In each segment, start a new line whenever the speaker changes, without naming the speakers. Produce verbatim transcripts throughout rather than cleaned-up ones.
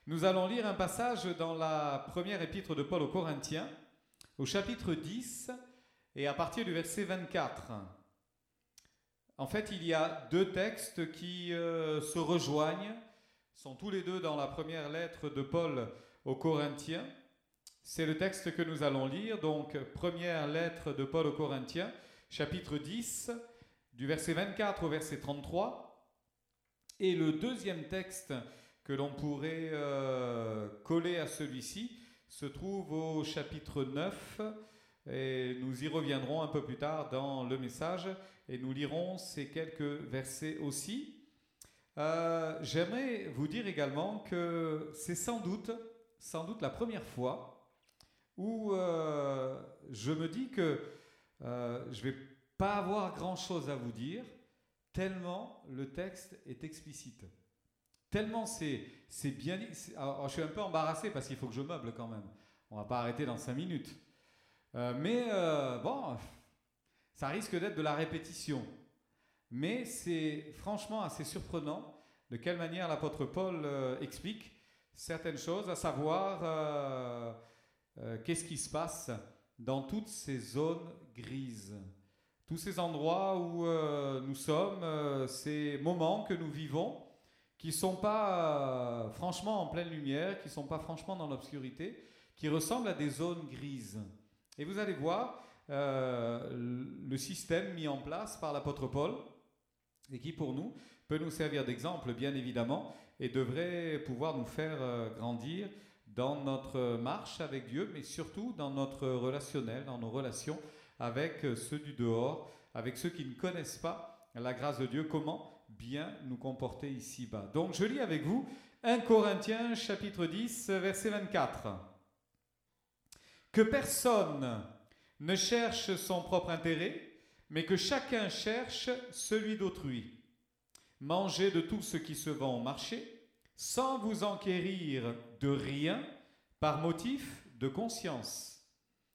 Nous allons lire un passage dans la première épître de Paul aux Corinthiens, au chapitre dix, et à partir du verset vingt-quatre. En fait, il y a deux textes qui euh, se rejoignent, sont tous les deux dans la première lettre de Paul aux Corinthiens. C'est le texte que nous allons lire, donc première lettre de Paul aux Corinthiens, chapitre dix, du verset vingt-quatre au verset trente-trois. Et le deuxième texte que l'on pourrait euh, coller à celui-ci se trouve au chapitre neuf, et nous y reviendrons un peu plus tard dans le message, et nous lirons ces quelques versets aussi. Euh, j'aimerais vous dire également que c'est sans doute, sans doute la première fois où euh, je me dis que euh, je ne vais pas avoir grand-chose à vous dire, tellement le texte est explicite. Tellement c'est, c'est bien dit. Alors, je suis un peu embarrassé parce qu'il faut que je meuble quand même. On ne va pas arrêter dans cinq minutes. Euh, mais euh, bon, ça risque d'être de la répétition. Mais c'est franchement assez surprenant de quelle manière l'apôtre Paul euh, explique certaines choses, à savoir euh, euh, qu'est-ce qui se passe dans toutes ces zones grises. Tous ces endroits où euh, nous sommes, euh, ces moments que nous vivons, qui ne sont pas euh, franchement en pleine lumière, qui ne sont pas franchement dans l'obscurité, qui ressemblent à des zones grises. Et vous allez voir euh, le système mis en place par l'apôtre Paul, et qui pour nous peut nous servir d'exemple, bien évidemment, et devrait pouvoir nous faire euh, grandir dans notre marche avec Dieu, mais surtout dans notre relationnel, dans nos relations avec ceux du dehors, avec ceux qui ne connaissent pas la grâce de Dieu, comment bien nous comporter ici-bas. Donc je lis avec vous premier Corinthiens chapitre dix, verset vingt-quatre. Que personne ne cherche son propre intérêt, mais que chacun cherche celui d'autrui. Mangez de tout ce qui se vend au marché, sans vous enquérir de rien par motif de conscience.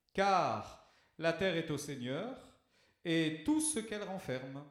Car la terre est au Seigneur et tout ce qu'elle renferme.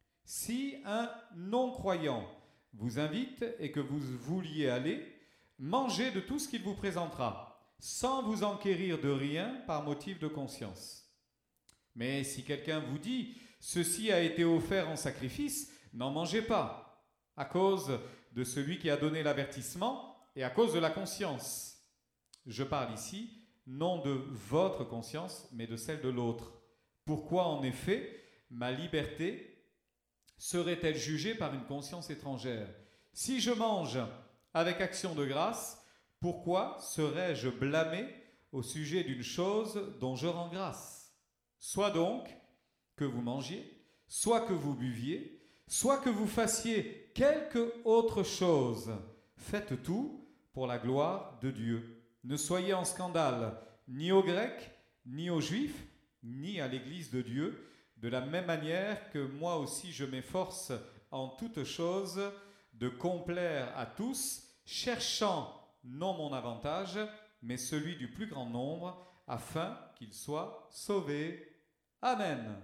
Si un non-croyant vous invite et que vous vouliez aller, mangez de tout ce qu'il vous présentera, sans vous enquérir de rien par motif de conscience. Mais si quelqu'un vous dit « Ceci a été offert en sacrifice », n'en mangez pas, à cause de celui qui a donné l'avertissement et à cause de la conscience. Je parle ici non de votre conscience, mais de celle de l'autre. Pourquoi, en effet, ma liberté serait-elle jugée par une conscience étrangère? Si je mange avec action de grâce, pourquoi serais-je blâmé au sujet d'une chose dont je rends grâce? Soit donc que vous mangiez, soit que vous buviez, soit que vous fassiez quelque autre chose, faites tout pour la gloire de Dieu. Ne soyez en scandale ni aux Grecs, ni aux Juifs, ni à l'Église de Dieu, de la même manière que moi aussi je m'efforce en toutes choses de complaire à tous, cherchant non mon avantage, mais celui du plus grand nombre, afin qu'ils soient sauvés. Amen.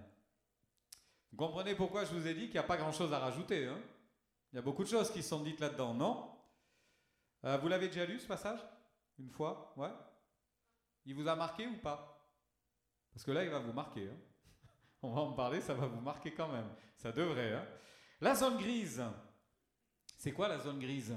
Vous comprenez pourquoi je vous ai dit qu'il n'y a pas grand-chose à rajouter, hein? Il y a beaucoup de choses qui sont dites là-dedans, non? euh, Vous l'avez déjà lu ce passage? Une fois? Ouais? Il vous a marqué ou pas? Parce que là, il va vous marquer, hein? On va en parler, ça va vous marquer quand même. Ça devrait, hein? La zone grise. C'est quoi la zone grise?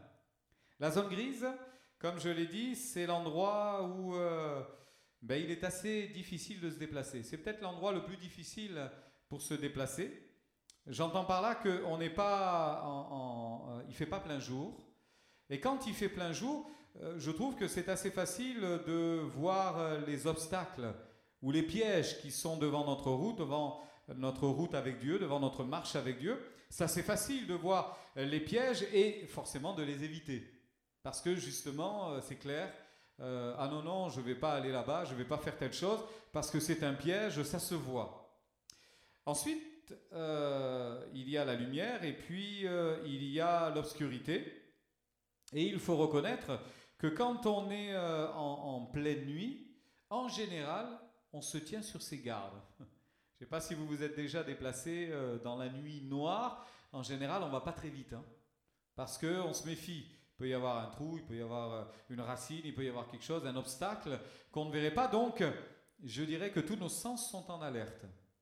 La zone grise, comme je l'ai dit, c'est l'endroit où euh, ben, il est assez difficile de se déplacer. C'est peut-être l'endroit le plus difficile pour se déplacer. J'entends par là qu'on n'est pas en, en, il ne fait pas plein jour. Et quand il fait plein jour, euh, je trouve que c'est assez facile de voir les obstacles ou les pièges qui sont devant notre route, devant notre route avec Dieu, devant notre marche avec Dieu. Ça, c'est facile de voir les pièges et forcément de les éviter. Parce que justement, c'est clair, euh, ah non, non, je ne vais pas aller là-bas, je ne vais pas faire telle chose, parce que c'est un piège, ça se voit. Ensuite, euh, il y a la lumière et puis euh, il y a l'obscurité. Et il faut reconnaître que quand on est euh, en, en pleine nuit, en général, on se tient sur ses gardes. Je ne sais pas si vous vous êtes déjà déplacé euh, dans la nuit noire. En général, on ne va pas très vite, hein, parce qu'on se méfie peut y avoir un trou, il peut y avoir une racine, il peut y avoir quelque chose, un obstacle qu'on ne verrait pas. Donc, je dirais que tous nos sens sont en alerte.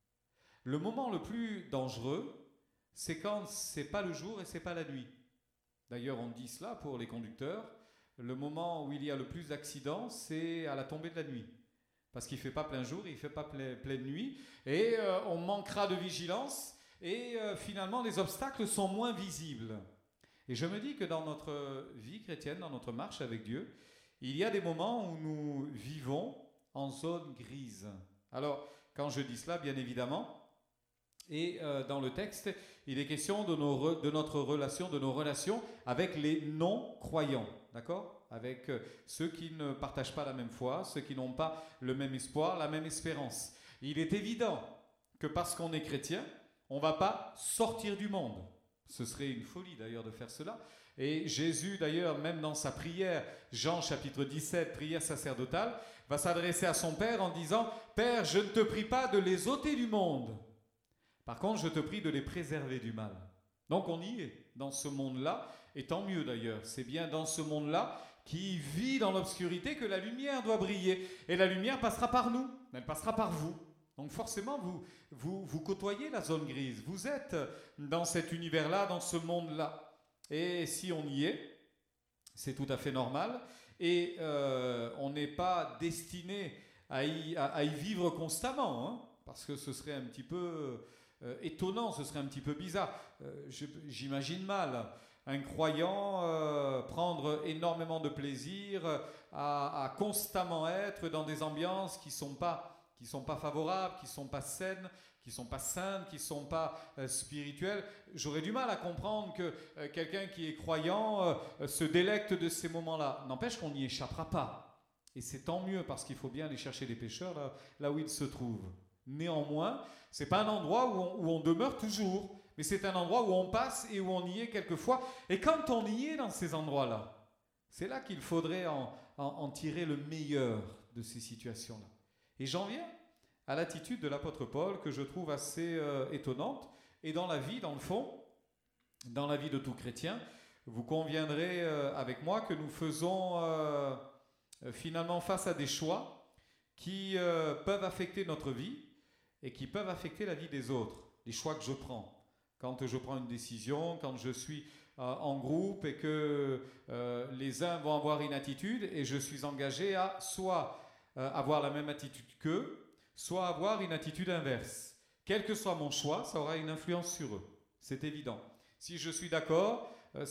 Le moment le plus dangereux, c'est quand c'est pas le jour et c'est pas la nuit. D'ailleurs, on dit cela pour les conducteurs. Le moment où il y a le plus d'accidents, c'est à la tombée de la nuit. Parce qu'il ne fait pas plein jour, il ne fait pas plein, pleine nuit. Et euh, on manquera de vigilance. Et euh, finalement, les obstacles sont moins visibles. Et je me dis que dans notre vie chrétienne, dans notre marche avec Dieu, il y a des moments où nous vivons en zone grise. Alors, quand je dis cela, bien évidemment, et euh, dans le texte, il est question de, nos re, de notre relation, de nos relations avec les non-croyants, d'accord ? Avec euh, ceux qui ne partagent pas la même foi, ceux qui n'ont pas le même espoir, la même espérance. Il est évident que parce qu'on est chrétien, on ne va pas sortir du monde. Ce serait une folie d'ailleurs de faire cela. Et Jésus d'ailleurs, même dans sa prière, Jean chapitre dix-sept, prière sacerdotale, va s'adresser à son Père en disant « Père, je ne te prie pas de les ôter du monde. Par contre, je te prie de les préserver du mal. » Donc on y est dans ce monde-là, et tant mieux d'ailleurs. C'est bien dans ce monde-là qui vit dans l'obscurité que la lumière doit briller. Et la lumière passera par nous, elle passera par vous. Donc forcément, vous, vous, vous côtoyez la zone grise. Vous êtes dans cet univers-là, dans ce monde-là. Et si on y est, c'est tout à fait normal. Et euh, on n'est pas destiné à y, à, à y vivre constamment, hein, parce que ce serait un petit peu euh, étonnant, ce serait un petit peu bizarre. Euh, je, j'imagine mal un croyant euh, prendre énormément de plaisir à, à constamment être dans des ambiances qui ne sont pas qui ne sont pas favorables, qui ne sont pas saines, qui ne sont pas saintes, qui ne sont pas euh, spirituelles. J'aurais du mal à comprendre que euh, quelqu'un qui est croyant euh, se délecte de ces moments-là. N'empêche qu'on n'y échappera pas. Et c'est tant mieux, parce qu'il faut bien aller chercher les pécheurs là, là où ils se trouvent. Néanmoins, ce n'est pas un endroit où on, où on demeure toujours, mais c'est un endroit où on passe et où on y est quelquefois. Et quand on y est dans ces endroits-là, c'est là qu'il faudrait en, en, en tirer le meilleur de ces situations-là. Et j'en viens à l'attitude de l'apôtre Paul que je trouve assez euh, étonnante. Et dans la vie, dans le fond, dans la vie de tout chrétien, vous conviendrez euh, avec moi que nous faisons euh, finalement face à des choix qui euh, peuvent affecter notre vie et qui peuvent affecter la vie des autres. Les choix que je prends. Quand je prends une décision, quand je suis euh, en groupe et que euh, les uns vont avoir une attitude et je suis engagé à soit Euh, avoir la même attitude qu'eux, soit avoir une attitude inverse. Quel que soit mon choix, ça aura une influence sur eux. C'est évident. Si je suis d'accord, euh,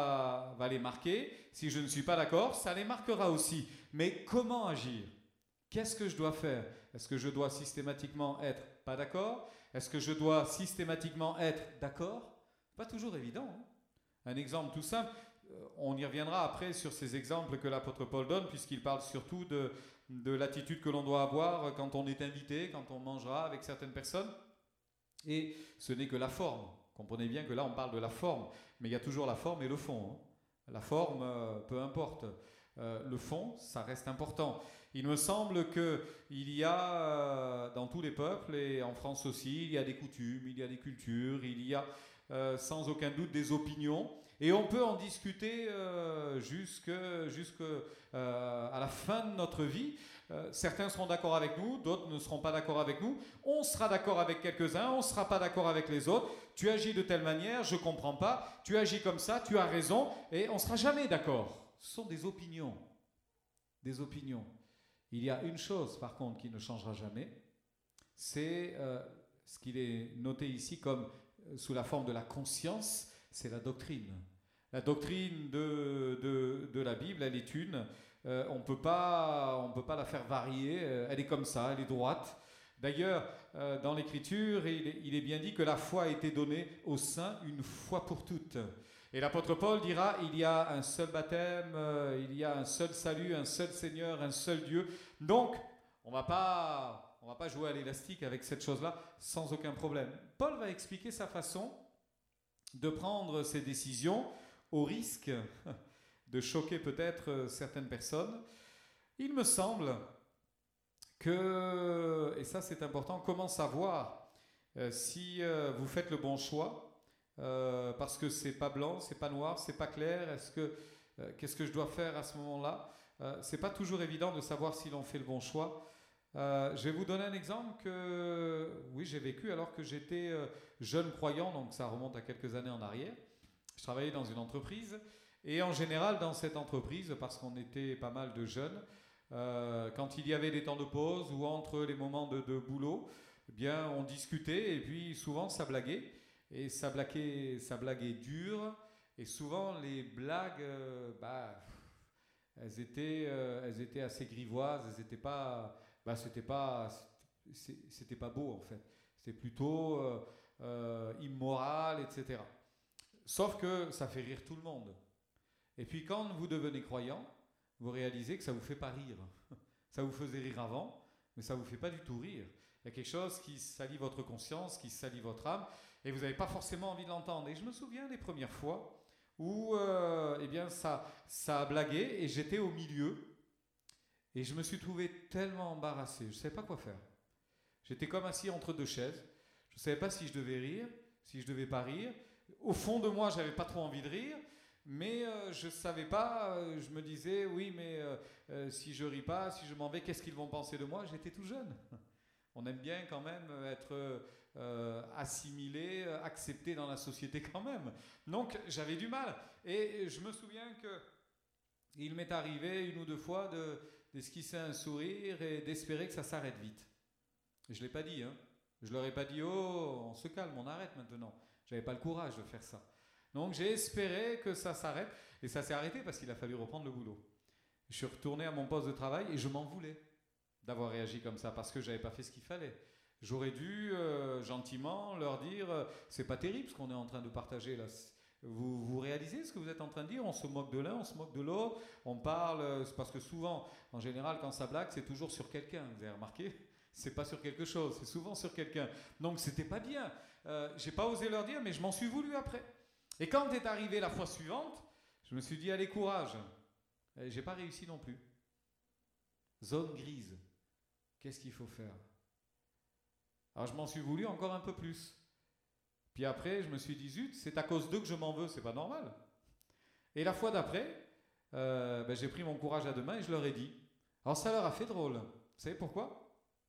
ça va les marquer. Si je ne suis pas d'accord, ça les marquera aussi. Mais comment agir ? Qu'est-ce que je dois faire ? Est-ce que je dois systématiquement être pas d'accord ? Est-ce que je dois systématiquement être d'accord ? Pas toujours évident. Hein ? Un exemple tout simple, euh, on y reviendra après sur ces exemples que l'apôtre Paul donne, puisqu'il parle surtout de de l'attitude que l'on doit avoir quand on est invité, quand on mangera avec certaines personnes. Et ce n'est que la forme. Comprenez bien que là, on parle de la forme, mais il y a toujours la forme et le fond. Hein. La forme, euh, peu importe. Euh, le fond, ça reste important. Il me semble qu'il y a euh, dans tous les peuples, et en France aussi, il y a des coutumes, il y a des cultures, il y a euh, sans aucun doute des opinions. Et on peut en discuter euh, jusque, jusque euh, à la fin de notre vie. Euh, certains seront d'accord avec nous, d'autres ne seront pas d'accord avec nous. On sera d'accord avec quelques-uns, on ne sera pas d'accord avec les autres. Tu agis de telle manière, je ne comprends pas. Tu agis comme ça, tu as raison. Et on ne sera jamais d'accord. Ce sont des opinions. Des opinions. Il y a une chose, par contre, qui ne changera jamais. C'est euh, ce qu'il est noté ici comme euh, sous la forme de la conscience. C'est la doctrine. La doctrine de, de, de la Bible, elle est une. Euh, on ne peut pas, on peut pas la faire varier. Elle est comme ça, elle est droite. D'ailleurs, euh, dans l'Écriture, il, il est bien dit que la foi a été donnée aux saints une fois pour toutes. Et l'apôtre Paul dira, il y a un seul baptême, euh, il y a un seul salut, un seul Seigneur, un seul Dieu. Donc, on va pas, on va pas jouer à l'élastique avec cette chose-là sans aucun problème. Paul va expliquer sa façon de prendre ces décisions au risque de choquer peut-être certaines personnes. Il me semble que, et ça c'est important, comment savoir euh, si euh, vous faites le bon choix, euh, parce que c'est pas blanc, c'est pas noir, c'est pas clair, est-ce que euh, qu'est-ce que je dois faire à ce moment-là? euh, C'est pas toujours évident de savoir si l'on fait le bon choix. Euh, je vais vous donner un exemple que oui, j'ai vécu alors que j'étais euh, jeune croyant, donc ça remonte à quelques années en arrière. Je travaillais dans une entreprise et en général dans cette entreprise, parce qu'on était pas mal de jeunes, euh, quand il y avait des temps de pause ou entre les moments de, de boulot, eh bien on discutait et puis souvent ça blaguait et ça blaguait, ça blaguait dur et souvent les blagues, euh, bah, elles étaient, euh, elles étaient assez grivoises, elles étaient pas bah, c'était pas, c'était pas beau en fait. C'était plutôt euh, euh, immoral, et cetera. Sauf que ça fait rire tout le monde. Et puis quand vous devenez croyant, vous réalisez que ça vous fait pas rire. Ça vous faisait rire avant, mais ça vous fait pas du tout rire. Il y a quelque chose qui salit votre conscience, qui salit votre âme, et vous n'avez pas forcément envie de l'entendre. Et je me souviens des premières fois où euh, eh bien, ça, ça a blagué, et j'étais au milieu. Et je me suis trouvé tellement embarrassé, je ne savais pas quoi faire. J'étais comme assis entre deux chaises, je ne savais pas si je devais rire, si je ne devais pas rire. Au fond de moi, je n'avais pas trop envie de rire, mais euh, je ne savais pas, euh, je me disais, oui, mais euh, euh, si je ne ris pas, si je m'en vais, qu'est-ce qu'ils vont penser de moi? J'étais tout jeune. On aime bien quand même être euh, assimilé, accepté dans la société quand même. Donc j'avais du mal. Et je me souviens qu'il m'est arrivé une ou deux fois de... d'esquisser un sourire et d'espérer que ça s'arrête vite. Et je ne l'ai pas dit, hein. Je ne leur ai pas dit, oh, on se calme, on arrête maintenant. Je n'avais pas le courage de faire ça. Donc j'ai espéré que ça s'arrête, et ça s'est arrêté parce qu'il a fallu reprendre le boulot. Je suis retourné à mon poste de travail et je m'en voulais d'avoir réagi comme ça, parce que je n'avais pas fait ce qu'il fallait. J'aurais dû euh, gentiment leur dire, euh, c'est pas terrible ce qu'on est en train de partager là. Vous, vous réalisez ce que vous êtes en train de dire? On se moque de l'un, on se moque de l'autre, on parle, c'est parce que souvent, en général, quand ça blague, c'est toujours sur quelqu'un, vous avez remarqué? C'est pas sur quelque chose, c'est souvent sur quelqu'un. Donc c'était pas bien. Euh, j'ai pas osé leur dire, mais je m'en suis voulu après. Et quand est arrivée la fois suivante, je me suis dit, allez, courage. Et j'ai pas réussi non plus. Zone grise. Qu'est-ce qu'il faut faire? Alors je m'en suis voulu encore un peu plus. Puis après, je me suis dit, zut, c'est à cause d'eux que je m'en veux, c'est pas normal. Et la fois d'après, euh, ben, j'ai pris mon courage à deux mains et je leur ai dit. Alors ça leur a fait drôle. Vous savez pourquoi?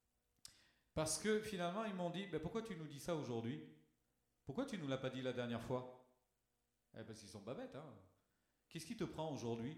Parce que finalement, ils m'ont dit, ben, pourquoi tu nous dis ça aujourd'hui? Pourquoi tu ne nous l'as pas dit la dernière fois? Eh, parce qu'ils sont pas bêtes, hein. Qu'est-ce qui te prend aujourd'hui?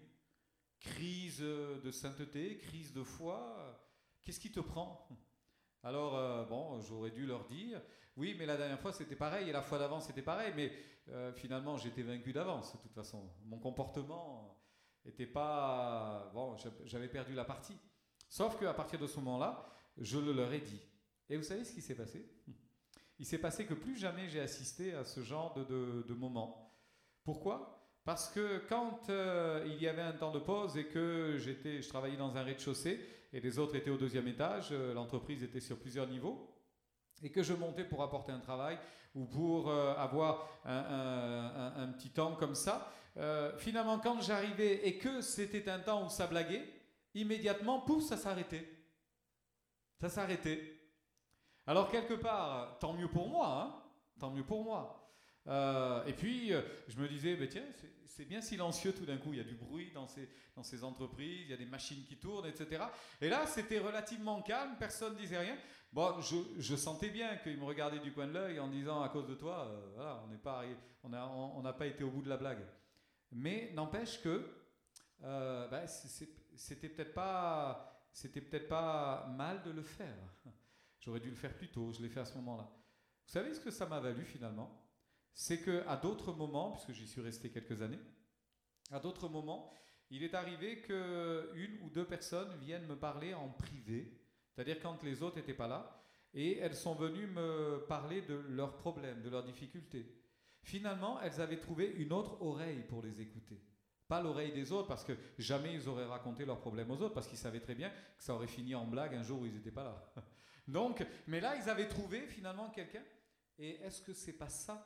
Crise de sainteté, crise de foi, qu'est-ce qui te prend? Alors, euh, bon, j'aurais dû leur dire, oui, mais la dernière fois c'était pareil, et la fois d'avant c'était pareil, mais euh, finalement j'étais vaincu d'avance, de toute façon. Mon comportement n'était pas... Bon, j'avais perdu la partie. Sauf qu'à partir de ce moment-là, je le leur ai dit. Et vous savez ce qui s'est passé? Il s'est passé que plus jamais j'ai assisté à ce genre de, de, de moment. Pourquoi? Parce que quand euh, il y avait un temps de pause et que j'étais, je travaillais dans un rez-de-chaussée et les autres étaient au deuxième étage, euh, l'entreprise était sur plusieurs niveaux, et que je montais pour apporter un travail ou pour euh, avoir un, un, un, un petit temps comme ça, euh, finalement quand j'arrivais et que c'était un temps où ça blaguait, immédiatement, pouf, ça s'arrêtait. Ça s'arrêtait. Alors quelque part, tant mieux pour moi, hein, tant mieux pour moi. Euh, et puis, euh, je me disais, bah, tiens, c'est, c'est bien silencieux tout d'un coup, il y a du bruit dans ces, dans ces entreprises, il y a des machines qui tournent, et cetera. Et là, c'était relativement calme, personne ne disait rien. Bon, je, je sentais bien qu'ils me regardaient du coin de l'œil en disant, à cause de toi, euh, voilà, on n'est pas, on n'a on, on pas été au bout de la blague. Mais n'empêche que euh, bah, c'est, c'était peut-être pas, c'était peut-être pas mal de le faire. J'aurais dû le faire plus tôt, je l'ai fait à ce moment-là. Vous savez ce que ça m'a valu finalement? C'est qu'à d'autres moments, puisque j'y suis resté quelques années, à d'autres moments, il est arrivé qu'une ou deux personnes viennent me parler en privé, c'est-à-dire quand les autres n'étaient pas là, et elles sont venues me parler de leurs problèmes, de leurs difficultés. Finalement, elles avaient trouvé une autre oreille pour les écouter. Pas l'oreille des autres, parce que jamais ils auraient raconté leurs problèmes aux autres, parce qu'ils savaient très bien que ça aurait fini en blague un jour où ils n'étaient pas là. Donc, mais là, ils avaient trouvé finalement quelqu'un. Et est-ce que c'est pas ça?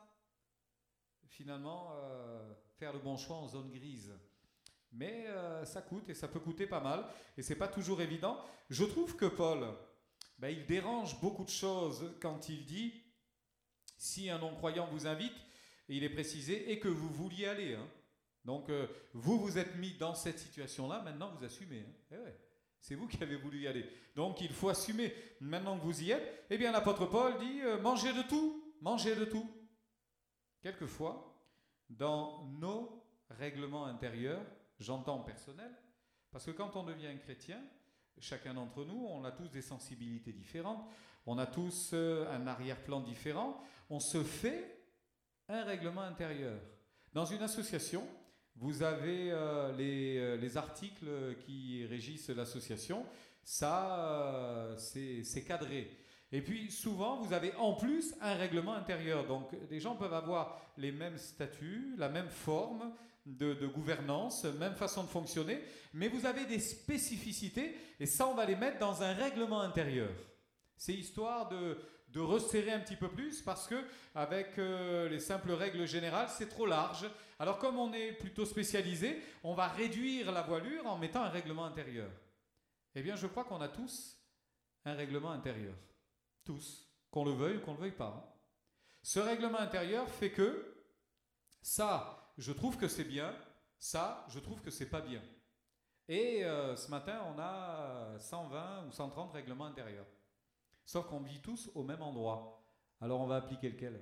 Finalement, euh, faire le bon choix en zone grise. Mais euh, ça coûte, et ça peut coûter pas mal, et c'est pas toujours évident. Je trouve que Paul, ben, il dérange beaucoup de choses quand il dit si un non-croyant vous invite, et il est précisé, et que vous vouliez aller. Hein. Donc, euh, vous vous êtes mis dans cette situation-là, maintenant vous assumez. Hein. Eh ouais, c'est vous qui avez voulu y aller. Donc, il faut assumer. Maintenant que vous y êtes, eh bien, l'apôtre Paul dit euh, mangez de tout, mangez de tout. Quelquefois, dans nos règlements intérieurs, j'entends personnel, parce que quand on devient chrétien, chacun d'entre nous, on a tous des sensibilités différentes, on a tous euh, un arrière-plan différent, on se fait un règlement intérieur. Dans une association, vous avez euh, les, euh, les articles qui régissent l'association, ça, euh, c'est, c'est cadré. Et puis souvent, vous avez en plus un règlement intérieur. Donc les gens peuvent avoir les mêmes statuts, la même forme de, de gouvernance, même façon de fonctionner, mais vous avez des spécificités, et ça, on va les mettre dans un règlement intérieur. C'est histoire de, de resserrer un petit peu plus, parce que avec euh, les simples règles générales, c'est trop large. Alors comme on est plutôt spécialisé, on va réduire la voilure en mettant un règlement intérieur. Eh bien, je crois qu'on a tous un règlement intérieur. Tous, qu'on le veuille ou qu'on ne le veuille pas. Hein. Ce règlement intérieur fait que ça, je trouve que c'est bien, ça, je trouve que c'est pas bien. Et euh, ce matin, on a cent vingt ou cent trente règlements intérieurs. Sauf qu'on vit tous au même endroit. Alors on va appliquer lequel?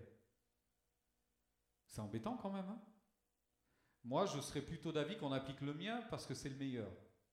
C'est embêtant quand même. Hein. Moi, je serais plutôt d'avis qu'on applique le mien parce que c'est le meilleur.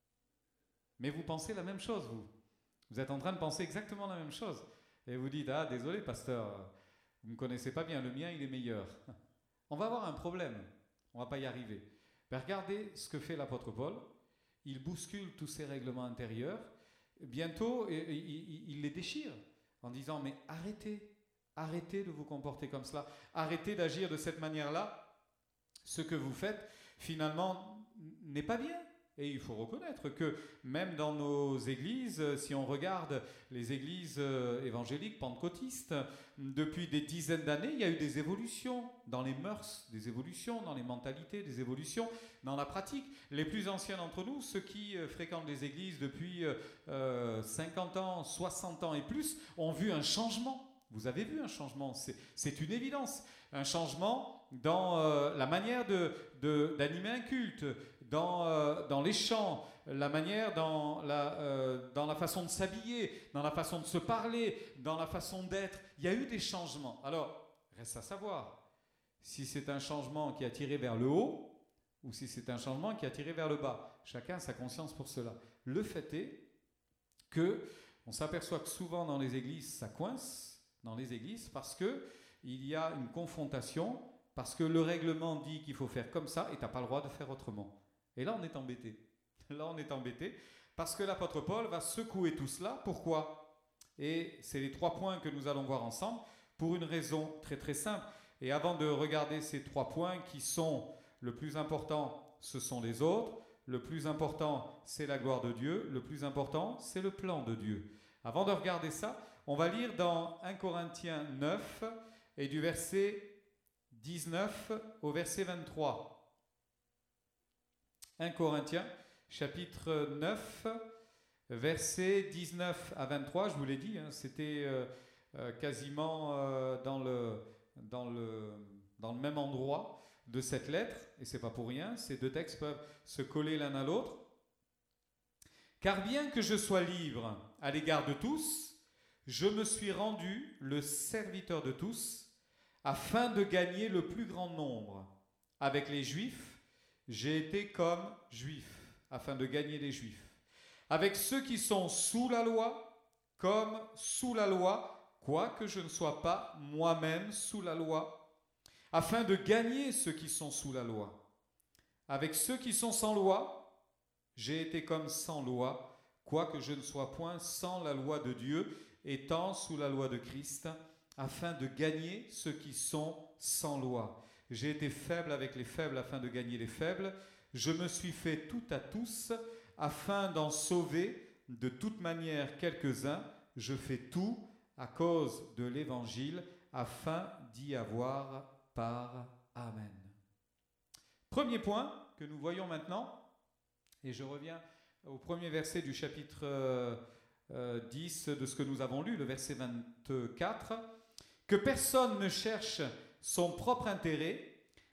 Mais vous pensez la même chose, vous. Vous êtes en train de penser exactement la même chose. Et vous dites, ah, désolé, pasteur, vous ne me connaissez pas bien, le mien, il est meilleur. On va avoir un problème. On ne va pas y arriver. Mais regardez ce que fait l'apôtre Paul. Il bouscule tous ces règlements intérieurs. Bientôt, il les déchire en disant, mais arrêtez, arrêtez de vous comporter comme cela. Arrêtez d'agir de cette manière-là. Ce que vous faites, finalement, n'est pas bien. Et il faut reconnaître que même dans nos églises, si on regarde les églises évangéliques pentecôtistes, depuis des dizaines d'années, il y a eu des évolutions dans les mœurs, des évolutions dans les mentalités, des évolutions dans la pratique. Les plus anciens d'entre nous, ceux qui fréquentent les églises depuis euh, cinquante ans, soixante ans et plus, ont vu un changement. Vous avez vu un changement, c'est, c'est une évidence. Un changement dans euh, la manière de, de, d'animer un culte, dans, euh, dans les chants, la manière dans la, euh, dans la façon de s'habiller, dans la façon de se parler, dans la façon d'être. Il y a eu des changements. Alors, reste à savoir si c'est un changement qui a tiré vers le haut ou si c'est un changement qui a tiré vers le bas. Chacun a sa conscience pour cela. Le fait est que on s'aperçoit que souvent dans les églises, ça coince dans les églises parce que il y a une confrontation, parce que le règlement dit qu'il faut faire comme ça et tu n'as pas le droit de faire autrement. Et là, on est embêté. Là, on est embêté parce que l'apôtre Paul va secouer tout cela. Pourquoi? Et c'est les trois points que nous allons voir ensemble pour une raison très très simple. Et avant de regarder ces trois points qui sont le plus important, ce sont les autres. Le plus important, c'est la gloire de Dieu. Le plus important, c'est le plan de Dieu. Avant de regarder ça, on va lire dans un Corinthiens neuf et du verset dix-neuf au verset vingt-trois. un Corinthiens, chapitre neuf, versets dix-neuf à vingt-trois, je vous l'ai dit, hein, c'était euh, euh, quasiment euh, dans, le, dans, le, dans le même endroit de cette lettre, et c'est pas pour rien, ces deux textes peuvent se coller l'un à l'autre. Car bien que je sois libre à l'égard de tous, je me suis rendu le serviteur de tous, afin de gagner le plus grand nombre. Avec les Juifs, j'ai été comme Juif, afin de gagner les Juifs. Avec ceux qui sont sous la loi, comme sous la loi, quoique je ne sois pas moi-même sous la loi, afin de gagner ceux qui sont sous la loi. Avec ceux qui sont sans loi, j'ai été comme sans loi, quoique je ne sois point sans la loi de Dieu, étant sous la loi de Christ, afin de gagner ceux qui sont sans loi. J'ai été faible avec les faibles afin de gagner les faibles. Je me suis fait tout à tous afin d'en sauver de toute manière quelques-uns. Je fais tout à cause de l'Évangile afin d'y avoir part. Amen. Premier point que nous voyons maintenant, et je reviens au premier verset du chapitre euh, euh, dix de ce que nous avons lu, le verset vingt-quatre. Que personne ne cherche son propre intérêt,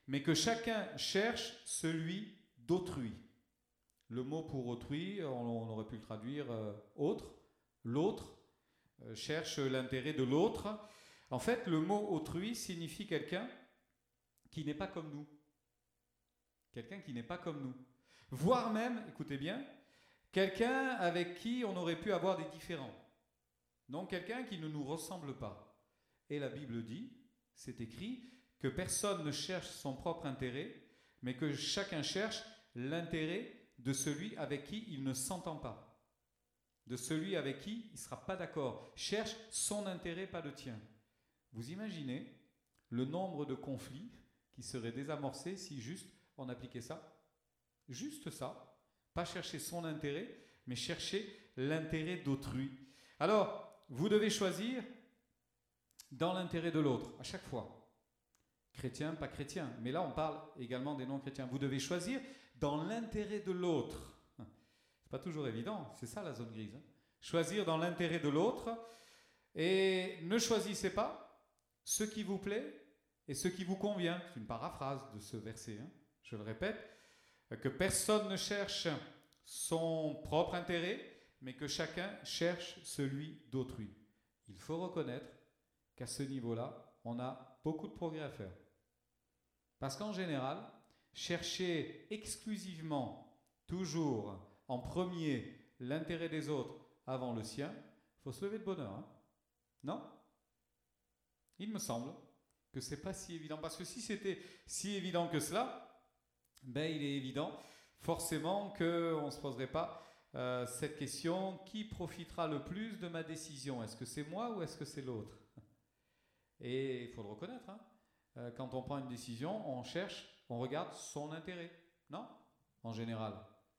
mais que chacun cherche celui d'autrui. Le mot pour autrui, on, on aurait pu le traduire euh, autre, l'autre, euh, cherche l'intérêt de l'autre. En fait, le mot autrui signifie quelqu'un qui n'est pas comme nous. Quelqu'un qui n'est pas comme nous. Voire même, écoutez bien, quelqu'un avec qui on aurait pu avoir des différends. Donc quelqu'un qui ne nous ressemble pas. Et la Bible dit, c'est écrit, que personne ne cherche son propre intérêt, mais que chacun cherche l'intérêt de celui avec qui il ne s'entend pas. De celui avec qui il ne sera pas d'accord. Cherche son intérêt, pas le tien. Vous imaginez le nombre de conflits qui seraient désamorcés si juste on appliquait ça? Juste ça. Pas chercher son intérêt, mais chercher l'intérêt d'autrui. Alors, vous devez choisir dans l'intérêt de l'autre, à chaque fois. Chrétien, pas chrétien. Mais là, on parle également des non-chrétiens. Vous devez choisir dans l'intérêt de l'autre. C'est pas toujours évident, c'est ça la zone grise. Hein. Choisir dans l'intérêt de l'autre. Et ne choisissez pas ce qui vous plaît et ce qui vous convient. C'est une paraphrase de ce verset, hein. Je le répète. Que personne ne cherche son propre intérêt, mais que chacun cherche celui d'autrui. Il faut reconnaître qu'à ce niveau-là, on a beaucoup de progrès à faire. Parce qu'en général, chercher exclusivement, toujours en premier, l'intérêt des autres avant le sien, il faut se lever de bonne heure. Hein. Non? Il me semble que ce n'est pas si évident. Parce que si c'était si évident que cela, ben il est évident forcément qu'on ne se poserait pas euh, cette question: qui profitera le plus de ma décision? Est-ce que c'est moi ou est-ce que c'est l'autre? Et il faut le reconnaître, hein. euh, quand on prend une décision, on cherche, on regarde son intérêt, non? En général,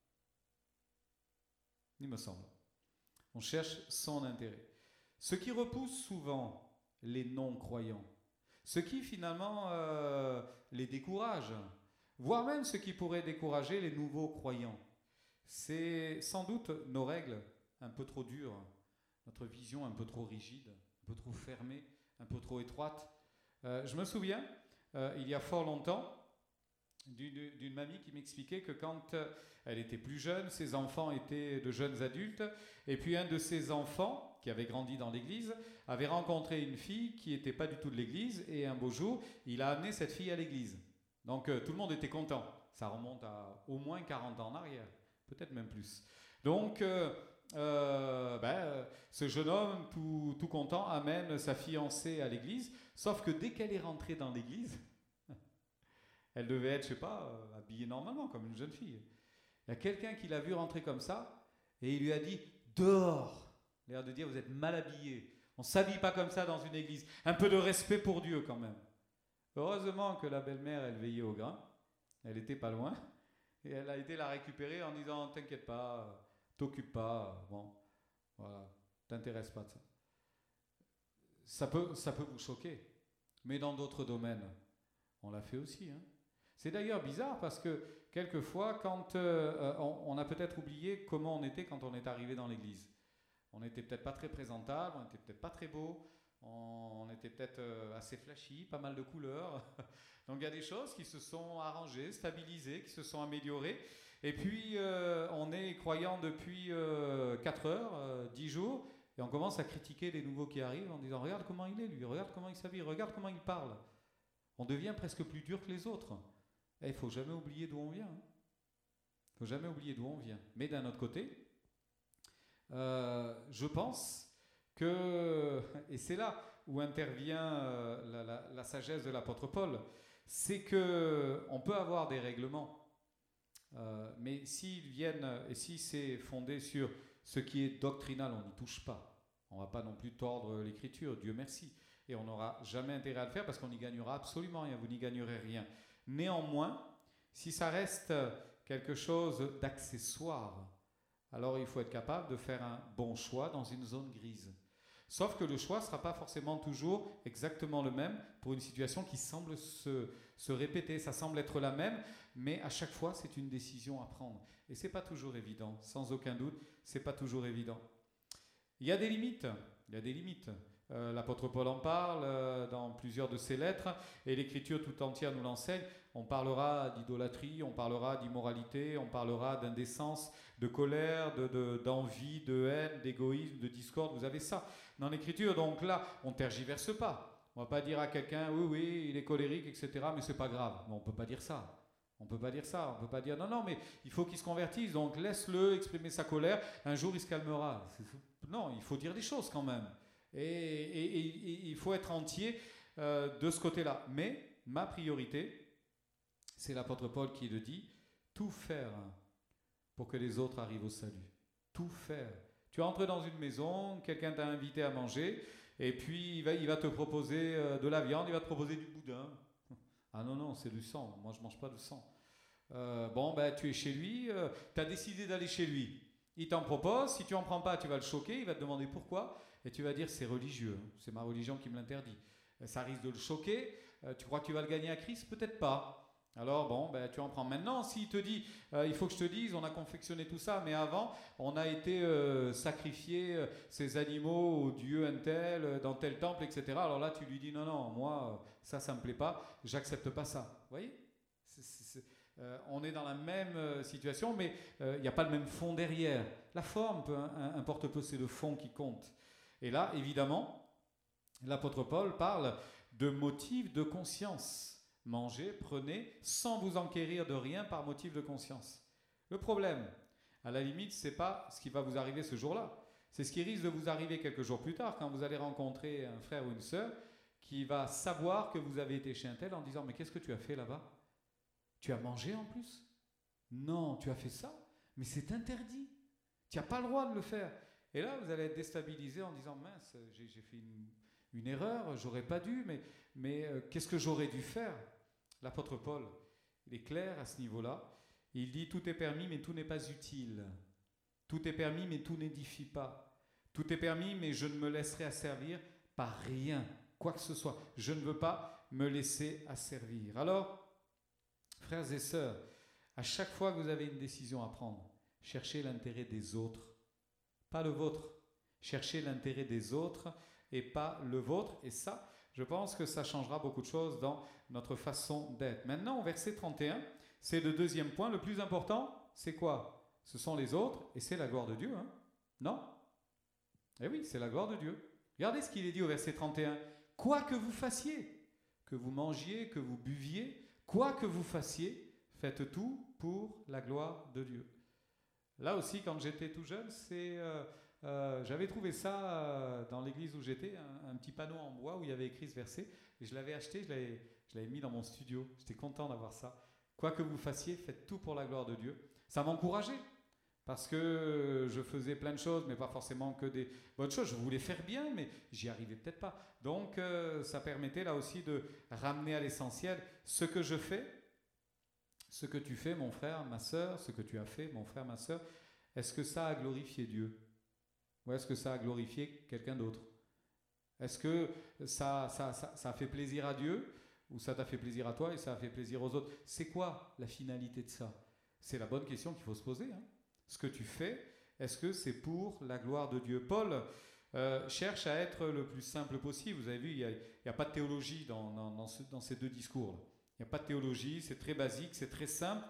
il me semble. On cherche son intérêt. Ce qui repousse souvent les non-croyants, ce qui finalement euh, les décourage, voire même ce qui pourrait décourager les nouveaux croyants, c'est sans doute nos règles un peu trop dures, notre vision un peu trop rigide, un peu trop fermée, un peu trop étroite. Euh, je me souviens, euh, il y a fort longtemps, d'une, d'une mamie qui m'expliquait que quand euh, elle était plus jeune, ses enfants étaient de jeunes adultes, et puis un de ses enfants, qui avait grandi dans l'église, avait rencontré une fille qui n'était pas du tout de l'église, et un beau jour, il a amené cette fille à l'église. Donc euh, tout le monde était content. Ça remonte à au moins quarante ans en arrière, peut-être même plus. Donc... Euh, Euh, ben, ce jeune homme tout, tout content amène sa fiancée à l'église, sauf que dès qu'elle est rentrée dans l'église, elle devait être, je sais pas, euh, habillée normalement comme une jeune fille. Il y a quelqu'un qui l'a vu rentrer comme ça et il lui a dit dehors, l'air de dire vous êtes mal habillé, on ne s'habille pas comme ça dans une église, un peu de respect pour Dieu quand même. Heureusement que la belle-mère elle veillait au grain, elle était pas loin et elle a été la récupérer en disant t'inquiète pas, t'occupe pas, bon, voilà, t'intéresse pas de ça. Ça peut, ça peut vous choquer, mais dans d'autres domaines, on l'a fait aussi. Hein. C'est d'ailleurs bizarre parce que quelquefois, quand euh, on, on a peut-être oublié comment on était quand on est arrivé dans l'église. On n'était peut-être pas très présentable, on n'était peut-être pas très beau, on, on était peut-être euh, assez flashy, pas mal de couleurs. Donc il y a des choses qui se sont arrangées, stabilisées, qui se sont améliorées. Et puis, euh, on est croyant depuis euh, quatre heures, euh, dix jours, et on commence à critiquer les nouveaux qui arrivent en disant « Regarde comment il est, lui, regarde comment il s'habille, regarde comment il parle. » On devient presque plus dur que les autres. Et il ne faut jamais oublier d'où on vient. Il hein. ne faut jamais oublier d'où on vient. Mais d'un autre côté, euh, je pense que, et c'est là où intervient euh, la, la, la sagesse de l'apôtre Paul, c'est qu'on peut avoir des règlements. Euh, mais s'ils viennent, et si c'est fondé sur ce qui est doctrinal, on n'y touche pas. On ne va pas non plus tordre l'écriture, Dieu merci. Et on n'aura jamais intérêt à le faire parce qu'on n'y gagnera absolument rien, vous n'y gagnerez rien. Néanmoins, si ça reste quelque chose d'accessoire, alors il faut être capable de faire un bon choix dans une zone grise. Sauf que le choix ne sera pas forcément toujours exactement le même pour une situation qui semble se, se répéter. Ça semble être la même, mais à chaque fois, c'est une décision à prendre. Et ce n'est pas toujours évident, sans aucun doute, ce n'est pas toujours évident. Il y a des limites, il y a des limites. Euh, l'apôtre Paul en parle euh, dans plusieurs de ses lettres, et l'Écriture tout entière nous l'enseigne. on parlera d'idolâtrie, on parlera d'immoralité, on parlera d'indécence, de colère, de, de, d'envie, de haine, d'égoïsme, de discorde. Vous avez ça dans l'Écriture. Donc là, on ne tergiverse pas. On ne va pas dire à quelqu'un, oui, oui, il est colérique, et cetera, mais ce n'est pas grave. Non, on ne peut pas dire ça. On ne peut pas dire ça. On ne peut pas dire, non, non, mais il faut qu'il se convertisse, donc laisse-le exprimer sa colère. Un jour, il se calmera. Non, il faut dire des choses quand même. Et, et, et, et il faut être entier euh, de ce côté-là. Mais ma priorité, c'est l'apôtre Paul qui le dit, tout faire pour que les autres arrivent au salut. Tout faire. Tu entres dans une maison, quelqu'un t'a invité à manger, et puis il va, il va te proposer euh, de la viande, il va te proposer du boudin. Ah non, non, c'est du sang. Moi, je ne mange pas de sang. Euh, bon, ben, tu es chez lui, euh, tu as décidé d'aller chez lui. Il t'en propose, si tu n'en prends pas, tu vas le choquer, il va te demander pourquoi, et tu vas dire, c'est religieux, c'est ma religion qui me l'interdit. Ça risque de le choquer. Euh, tu crois que tu vas le gagner à Christ? Peut-être pas. Alors bon, ben, tu en prends. Maintenant, s'il te dit, euh, il faut que je te dise, on a confectionné tout ça, mais avant, on a été euh, sacrifier euh, ces animaux au dieu un tel, euh, dans tel temple, et cetera. Alors là, tu lui dis, non, non, moi, euh, ça, ça me plaît pas, j'accepte pas ça. Vous voyez? c'est, c'est, c'est, euh, on est dans la même euh, situation, mais il euh, n'y a pas le même fond derrière. La forme peu, un, importe peu, c'est le fond qui compte. Et là, évidemment, l'apôtre Paul parle de motifs de conscience. Mangez, prenez, sans vous enquérir de rien par motif de conscience. Le problème, à la limite, ce n'est pas ce qui va vous arriver ce jour-là. C'est ce qui risque de vous arriver quelques jours plus tard, quand vous allez rencontrer un frère ou une sœur qui va savoir que vous avez été chez un tel en disant « Mais qu'est-ce que tu as fait là-bas? Tu as mangé en plus? Non, tu as fait ça? Mais c'est interdit. Tu n'as pas le droit de le faire. » Et là, vous allez être déstabilisé en disant « Mince, j'ai, j'ai fait une, une erreur, j'aurais pas dû, mais, mais euh, qu'est-ce que j'aurais dû faire ?» L'apôtre Paul, il est clair à ce niveau-là. Il dit « Tout est permis, mais tout n'est pas utile. Tout est permis, mais tout n'édifie pas. Tout est permis, mais je ne me laisserai asservir par rien, quoi que ce soit. Je ne veux pas me laisser asservir. » Alors, frères et sœurs, à chaque fois que vous avez une décision à prendre, cherchez l'intérêt des autres, pas le vôtre. Cherchez l'intérêt des autres et pas le vôtre. Et ça, je pense que ça changera beaucoup de choses dans notre façon d'être. Maintenant, au verset trente et un, c'est le deuxième point. Le plus important, c'est quoi? Ce sont les autres et c'est la gloire de Dieu. Hein? Non? Eh oui, c'est la gloire de Dieu. Regardez ce qu'il est dit au verset trente et un. Quoi que vous fassiez, que vous mangiez, que vous buviez, quoi que vous fassiez, faites tout pour la gloire de Dieu. Là aussi, quand j'étais tout jeune, c'est... Euh, Euh, j'avais trouvé ça euh, dans l'église où j'étais, un, un petit panneau en bois où il y avait écrit ce verset, et je l'avais acheté, je l'avais, je l'avais mis dans mon studio. J'étais content d'avoir ça. Quoi que vous fassiez, faites tout pour la gloire de Dieu. Ça m'encourageait, parce que je faisais plein de choses, mais pas forcément que des bonnes choses. Je voulais faire bien, mais j'y arrivais peut-être pas. Donc euh, ça permettait là aussi de ramener à l'essentiel ce que je fais, ce que tu fais, mon frère, ma sœur, ce que tu as fait, mon frère, ma sœur. Est-ce que ça a glorifié Dieu ? Ou est-ce que ça a glorifié quelqu'un d'autre? Est-ce que ça, ça, ça, ça a fait plaisir à Dieu, ou ça t'a fait plaisir à toi et ça a fait plaisir aux autres? C'est quoi la finalité de ça? C'est la bonne question qu'il faut se poser. Hein. Ce que tu fais, est-ce que c'est pour la gloire de Dieu? Paul euh, cherche à être le plus simple possible. Vous avez vu, il n'y a, a pas de théologie dans, dans, dans, ce, dans ces deux discours. Il n'y a pas de théologie, c'est très basique, c'est très simple.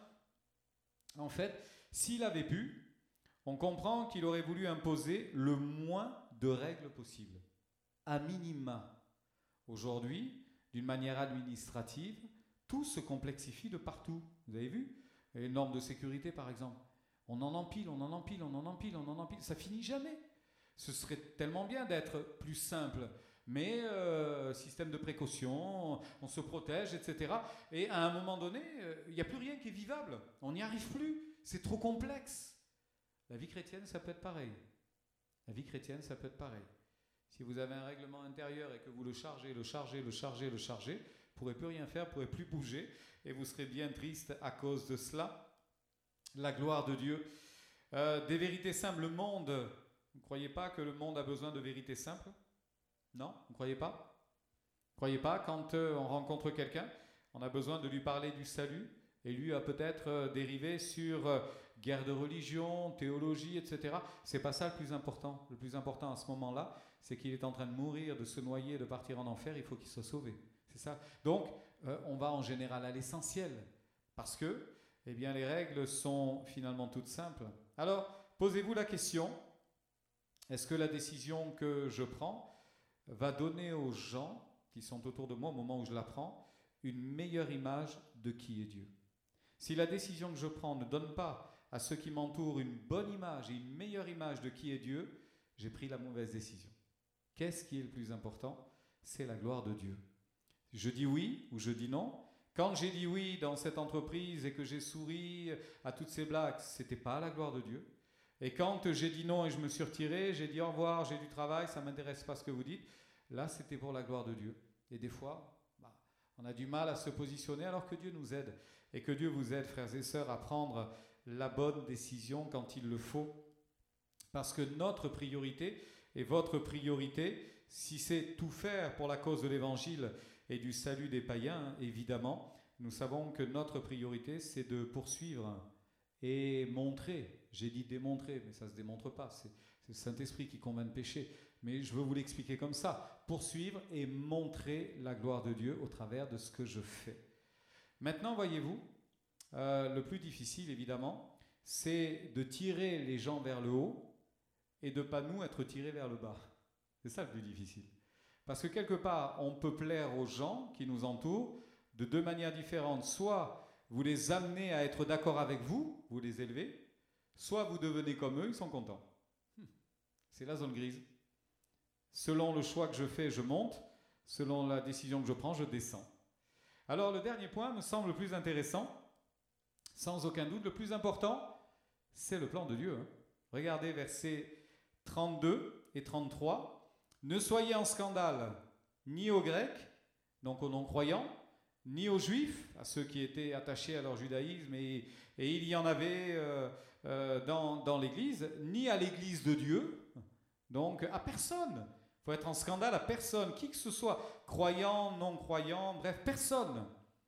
En fait, s'il avait pu, on comprend qu'il aurait voulu imposer le moins de règles possible, à minima. Aujourd'hui, d'une manière administrative, tout se complexifie de partout. Vous avez vu? Les normes de sécurité, par exemple. On en empile, on en empile, on en empile, on en empile. Ça finit jamais. Ce serait tellement bien d'être plus simple. Mais euh, système de précaution, on se protège, et cetera. Et à un moment donné, il n'y a plus rien qui est vivable. On n'y arrive plus. C'est trop complexe. La vie chrétienne, ça peut être pareil. La vie chrétienne, ça peut être pareil. Si vous avez un règlement intérieur et que vous le chargez, le chargez, le chargez, le chargez, vous ne pourrez plus rien faire, vous ne pourrez plus bouger, et vous serez bien triste à cause de cela. La gloire de Dieu. Euh, des vérités simples, le monde, vous ne croyez pas que le monde a besoin de vérités simples? Non? Vous ne croyez pas? Vous ne croyez pas, quand euh, on rencontre quelqu'un, on a besoin de lui parler du salut, et lui a peut-être euh, dérivé sur... Euh, guerre de religion, théologie, et cetera. C'est pas ça le plus important. Le plus important à ce moment-là, c'est qu'il est en train de mourir, de se noyer, de partir en enfer. Il faut qu'il soit sauvé. C'est C'est ça. Donc, euh, on va en général à l'essentiel, parce que eh bien, les règles sont finalement toutes simples. Alors, posez-vous la question, est-ce que la décision que je prends va donner aux gens qui sont autour de moi au moment où je la prends une meilleure image de qui est Dieu? Si la décision que je prends ne donne pas à ceux qui m'entourent une bonne image et une meilleure image de qui est Dieu, j'ai pris la mauvaise décision. Qu'est-ce qui est le plus important? C'est la gloire de Dieu. Je dis oui ou je dis non. Quand j'ai dit oui dans cette entreprise et que j'ai souri à toutes ces blagues, ce n'était pas la gloire de Dieu. Et quand j'ai dit non et je me suis retiré, j'ai dit au revoir, j'ai du travail, ça ne m'intéresse pas ce que vous dites, là c'était pour la gloire de Dieu. Et des fois, bah, on a du mal à se positionner alors que Dieu nous aide. Et que Dieu vous aide, frères et sœurs, à prendre la bonne décision quand il le faut. Parce que notre priorité et votre priorité, si c'est tout faire pour la cause de l'Évangile et du salut des païens, évidemment, nous savons que notre priorité, c'est de poursuivre et montrer. J'ai dit démontrer, mais ça ne se démontre pas. C'est, c'est le Saint-Esprit qui convainc de péché. Mais je veux vous l'expliquer comme ça. Poursuivre et montrer la gloire de Dieu au travers de ce que je fais. Maintenant, voyez-vous, euh, le plus difficile, évidemment, c'est de tirer les gens vers le haut et de ne pas nous être tirés vers le bas. C'est ça le plus difficile. Parce que quelque part, on peut plaire aux gens qui nous entourent de deux manières différentes. Soit vous les amenez à être d'accord avec vous, vous les élevez, soit vous devenez comme eux, ils sont contents. C'est la zone grise. Selon le choix que je fais, je monte. Selon la décision que je prends, je descends. Alors le dernier point me semble le plus intéressant, sans aucun doute, le plus important, c'est le plan de Dieu. Hein. Regardez versets trente-deux et trente-trois. Ne soyez en scandale ni aux Grecs, donc aux non-croyants, ni aux Juifs, à ceux qui étaient attachés à leur judaïsme, et, et il y en avait euh, euh, dans, dans l'Église, ni à l'Église de Dieu, donc à personne. Il faut être en scandale à personne, qui que ce soit, croyant, non-croyant, bref, personne.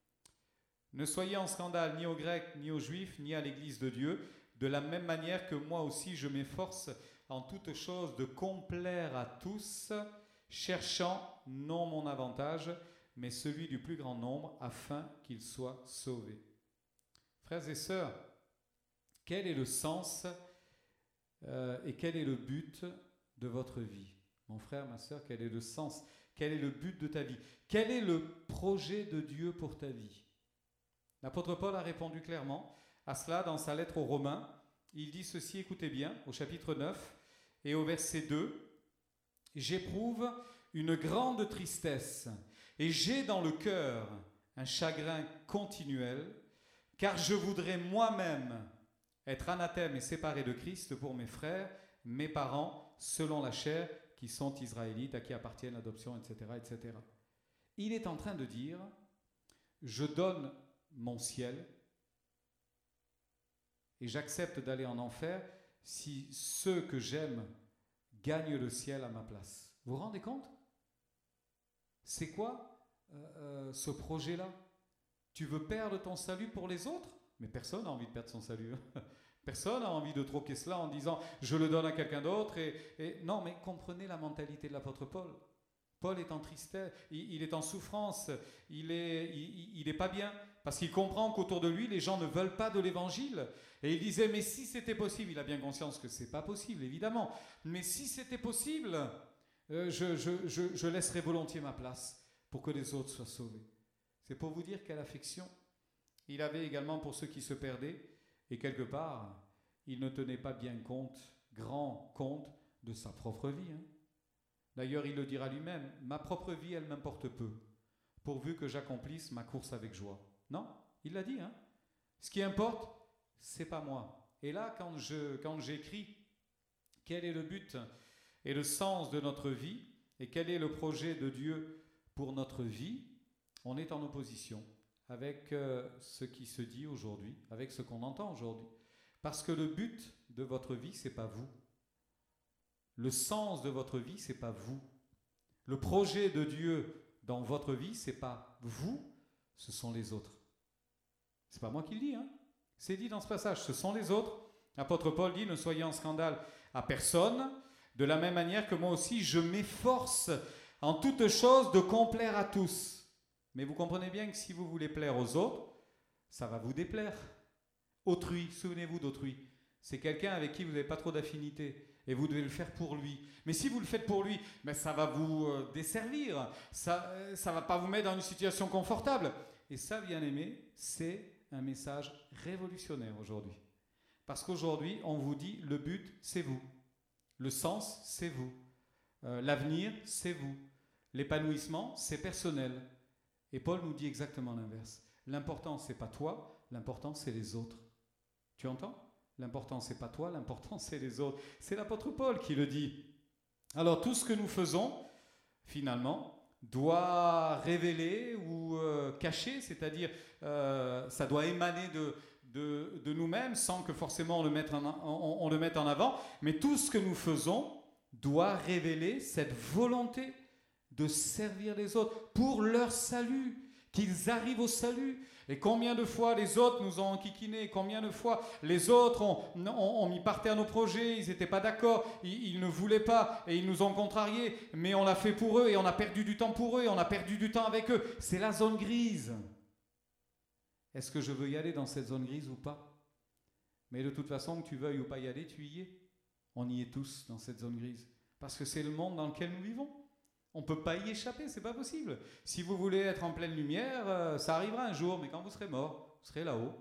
Ne soyez en scandale ni aux Grecs, ni aux Juifs, ni à l'Église de Dieu, de la même manière que moi aussi je m'efforce en toute chose de complaire à tous, cherchant non mon avantage, mais celui du plus grand nombre, afin qu'ils soient sauvés. Frères et sœurs, quel est le sens euh, et quel est le but de votre vie? Mon frère, ma sœur, quel est le sens? Quel est le but de ta vie? Quel est le projet de Dieu pour ta vie? L'apôtre Paul a répondu clairement à cela dans sa lettre aux Romains. Il dit ceci, écoutez bien, au chapitre neuf et au verset deux. « J'éprouve une grande tristesse et j'ai dans le cœur un chagrin continuel, car je voudrais moi-même être anathème et séparé de Christ pour mes frères, mes parents, selon la chair, qui sont israélites, à qui appartiennent l'adoption, et cetera, et cetera. Il est en train de dire, je donne mon ciel et j'accepte d'aller en enfer si ceux que j'aime gagnent le ciel à ma place. Vous vous rendez compte? C'est quoi euh, euh, ce projet-là? Tu veux perdre ton salut pour les autres? Mais personne n'a envie de perdre son salut. Personne n'a envie de troquer cela en disant « je le donne à quelqu'un d'autre ». Et, et non, mais comprenez la mentalité de l'apôtre Paul. Paul est en tristesse, il, il est en souffrance, il n'est il, il est pas bien, parce qu'il comprend qu'autour de lui, les gens ne veulent pas de l'évangile. Et il disait « mais si c'était possible », il a bien conscience que ce n'est pas possible, évidemment, mais si c'était possible, euh, je, je, je, je laisserais volontiers ma place pour que les autres soient sauvés. C'est pour vous dire quelle affection il avait également pour ceux qui se perdaient. Et quelque part, il ne tenait pas bien compte, grand compte, de sa propre vie. Hein. D'ailleurs, il le dira lui-même, « Ma propre vie, elle m'importe peu, pourvu que j'accomplisse ma course avec joie. » Non, il l'a dit. Hein. Ce qui importe, c'est pas moi. Et là, quand, je, quand j'écris quel est le but et le sens de notre vie, et quel est le projet de Dieu pour notre vie, on est en opposition avec euh, ce qui se dit aujourd'hui, avec ce qu'on entend aujourd'hui. Parce que le but de votre vie, ce n'est pas vous. Le sens de votre vie, ce n'est pas vous. Le projet de Dieu dans votre vie, ce n'est pas vous, ce sont les autres. Ce n'est pas moi qui le dis, hein. C'est dit dans ce passage, ce sont les autres. L'apôtre Paul dit, ne soyez en scandale à personne, de la même manière que moi aussi, je m'efforce en toute chose de complaire à tous. Mais vous comprenez bien que si vous voulez plaire aux autres, ça va vous déplaire. Autrui, souvenez-vous d'autrui. C'est quelqu'un avec qui vous n'avez pas trop d'affinité. Et vous devez le faire pour lui. Mais si vous le faites pour lui, ben ça va vous euh, desservir. Ça ne euh, va pas vous mettre dans une situation confortable. Et ça, bien aimé, c'est un message révolutionnaire aujourd'hui. Parce qu'aujourd'hui, on vous dit, le but, c'est vous. Le sens, c'est vous. Euh, l'avenir, c'est vous. L'épanouissement, c'est personnel. Et Paul nous dit exactement l'inverse. L'important, c'est pas toi, l'important, c'est les autres. Tu entends ? L'important, c'est pas toi, l'important, c'est les autres. C'est l'apôtre Paul qui le dit. Alors, tout ce que nous faisons, finalement, doit révéler ou euh, cacher, c'est-à-dire, euh, ça doit émaner de, de, de nous-mêmes sans que forcément on le, mette en, on, on le mette en avant. Mais tout ce que nous faisons doit révéler cette volonté de servir les autres pour leur salut, qu'ils arrivent au salut. Et combien de fois les autres nous ont enquiquinés, combien de fois les autres ont, ont, ont mis par terre nos projets, ils n'étaient pas d'accord, ils, ils ne voulaient pas et ils nous ont contrariés, mais on l'a fait pour eux et on a perdu du temps pour eux et on a perdu du temps avec eux. C'est la zone grise. Est-ce que je veux y aller dans cette zone grise ou pas ? Mais de toute façon, que tu veuilles ou pas y aller, tu y es. On y est tous dans cette zone grise. Parce que c'est le monde dans lequel nous vivons. On ne peut pas y échapper, c'est pas possible. Si vous voulez être en pleine lumière, euh, ça arrivera un jour, mais quand vous serez mort, vous serez là-haut.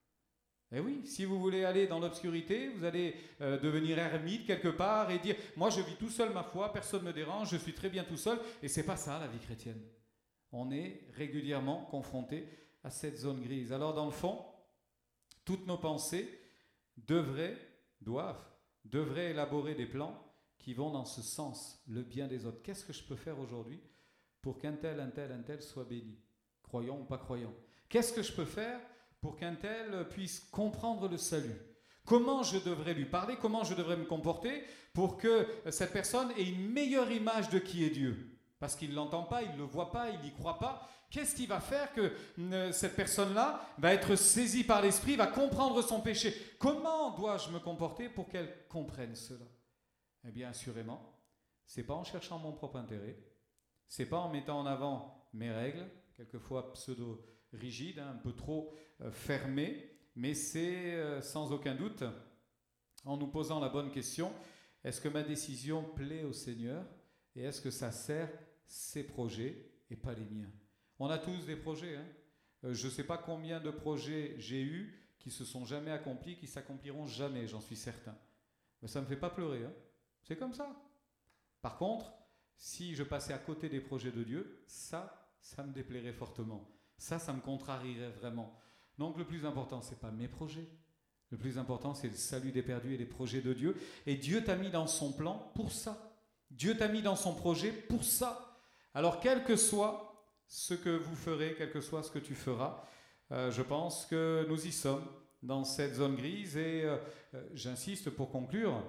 Et oui, si vous voulez aller dans l'obscurité, vous allez euh, devenir ermite quelque part et dire « Moi, je vis tout seul ma foi, personne ne me dérange, je suis très bien tout seul. » Et c'est pas ça, la vie chrétienne. On est régulièrement confronté à cette zone grise. Alors, dans le fond, toutes nos pensées devraient, doivent, devraient élaborer des plans qui vont dans ce sens, le bien des autres. Qu'est-ce que je peux faire aujourd'hui pour qu'un tel, un tel, un tel soit béni, croyant ou pas croyant ? Qu'est-ce que je peux faire pour qu'un tel puisse comprendre le salut ? Comment je devrais lui parler ? Comment je devrais me comporter pour que cette personne ait une meilleure image de qui est Dieu ? Parce qu'il ne l'entend pas, il ne le voit pas, il n'y croit pas. Qu'est-ce qui va faire que euh, cette personne-là va être saisie par l'esprit, va comprendre son péché ? Comment dois-je me comporter pour qu'elle comprenne cela ? Eh bien, assurément, ce n'est pas en cherchant mon propre intérêt, ce n'est pas en mettant en avant mes règles, quelquefois pseudo-rigides, hein, un peu trop euh, fermées, mais c'est euh, sans aucun doute en nous posant la bonne question, est-ce que ma décision plaît au Seigneur et est-ce que ça sert ses projets et pas les miens ? On a tous des projets, hein. euh, je ne sais pas combien de projets j'ai eus qui ne se sont jamais accomplis, qui ne s'accompliront jamais, j'en suis certain. Mais ça ne me fait pas pleurer, hein. C'est comme ça. Par contre, si je passais à côté des projets de Dieu, ça, ça me déplairait fortement. Ça, ça me contrarierait vraiment. Donc le plus important, ce n'est pas mes projets. Le plus important, c'est le salut des perdus et les projets de Dieu. Et Dieu t'a mis dans son plan pour ça. Dieu t'a mis dans son projet pour ça. Alors, quel que soit ce que vous ferez, quel que soit ce que tu feras, euh, je pense que nous y sommes dans cette zone grise. Et euh, j'insiste pour conclure,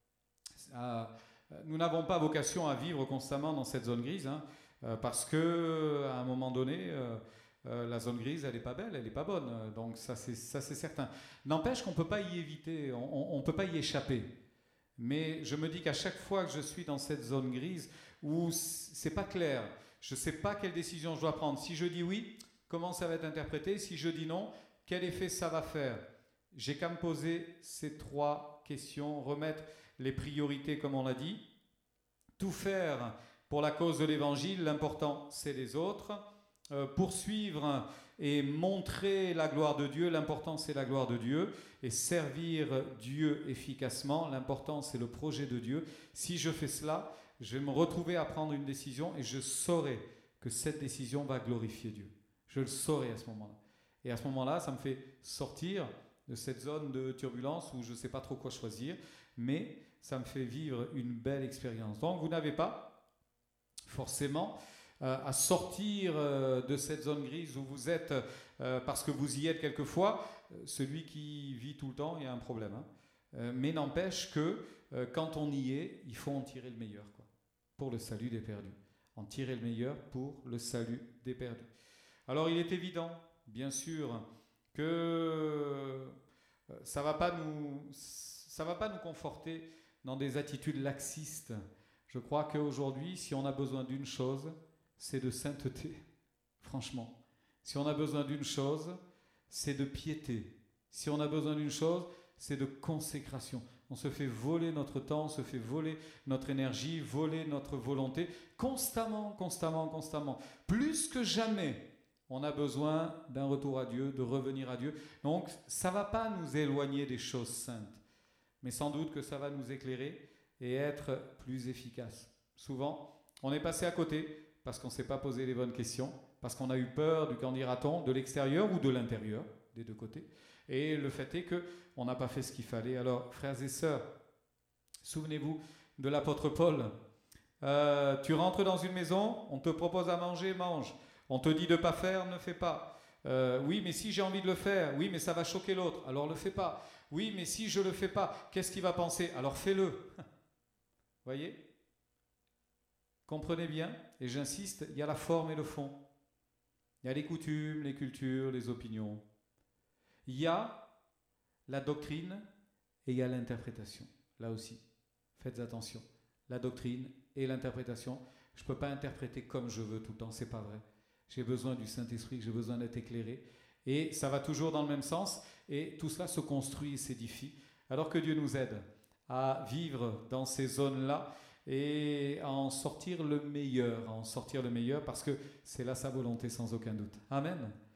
Euh, nous n'avons pas vocation à vivre constamment dans cette zone grise, hein, euh, parce qu'à un moment donné, euh, euh, la zone grise, elle n'est pas belle, elle n'est pas bonne. Donc ça, c'est, ça, c'est certain. N'empêche qu'on ne peut pas y éviter, on ne peut pas y échapper. Mais je me dis qu'à chaque fois que je suis dans cette zone grise, où ce n'est pas clair, je ne sais pas quelle décision je dois prendre. Si je dis oui, comment ça va être interprété ? Si je dis non, quel effet ça va faire ? J'ai qu'à me poser ces trois questions, remettre les priorités comme on l'a dit, tout faire pour la cause de l'Évangile, l'important c'est les autres, euh, poursuivre et montrer la gloire de Dieu, l'important c'est la gloire de Dieu, et servir Dieu efficacement, l'important c'est le projet de Dieu. Si je fais cela, je vais me retrouver à prendre une décision et je saurai que cette décision va glorifier Dieu. Je le saurai à ce moment-là. Et à ce moment-là, ça me fait sortir de cette zone de turbulence où je ne sais pas trop quoi choisir, mais ça me fait vivre une belle expérience. Donc vous n'avez pas forcément euh, à sortir euh, de cette zone grise où vous êtes, euh, parce que vous y êtes quelquefois. Euh, celui qui vit tout le temps, il y a un problème. Hein. Euh, mais n'empêche que euh, quand on y est, il faut en tirer le meilleur, quoi, pour le salut des perdus. En tirer le meilleur pour le salut des perdus. Alors il est évident, bien sûr, que euh, ça ne va pas nous, ça va pas nous conforter dans des attitudes laxistes. Je crois qu'aujourd'hui, si on a besoin d'une chose, c'est de sainteté. franchement. Si on a besoin d'une chose, c'est de piété. Si on a besoin d'une chose, c'est de consécration. On se fait voler notre temps, on se fait voler notre énergie, voler notre volonté, constamment, constamment, constamment. Plus que jamais, on a besoin d'un retour à Dieu, de revenir à Dieu. Donc, ça ne va pas nous éloigner des choses saintes, mais sans doute que ça va nous éclairer et être plus efficace. Souvent, on est passé à côté parce qu'on ne s'est pas posé les bonnes questions, parce qu'on a eu peur du qu'en dira-t-on, de l'extérieur ou de l'intérieur, des deux côtés. Et le fait est qu'on n'a pas fait ce qu'il fallait. Alors, frères et sœurs, souvenez-vous de l'apôtre Paul. Euh, tu rentres dans une maison, on te propose à manger, mange. On te dit de ne pas faire, ne fais pas. Euh, oui, mais si j'ai envie de le faire, oui, mais ça va choquer l'autre, alors le fais pas. Oui, mais si je le fais pas, qu'est-ce qu'il va penser? Alors fais-le. Voyez? Comprenez bien, et j'insiste, il y a la forme et le fond. Il y a les coutumes, les cultures, les opinions. Il y a la doctrine et il y a l'interprétation. Là aussi, faites attention. La doctrine et l'interprétation, je ne peux pas interpréter comme je veux tout le temps, c'est pas vrai. J'ai besoin du Saint-Esprit, j'ai besoin d'être éclairé. Et ça va toujours dans le même sens. Et tout cela se construit et s'édifie. Alors que Dieu nous aide à vivre dans ces zones-là et à en sortir le meilleur, à en sortir le meilleur parce que c'est là sa volonté sans aucun doute. Amen.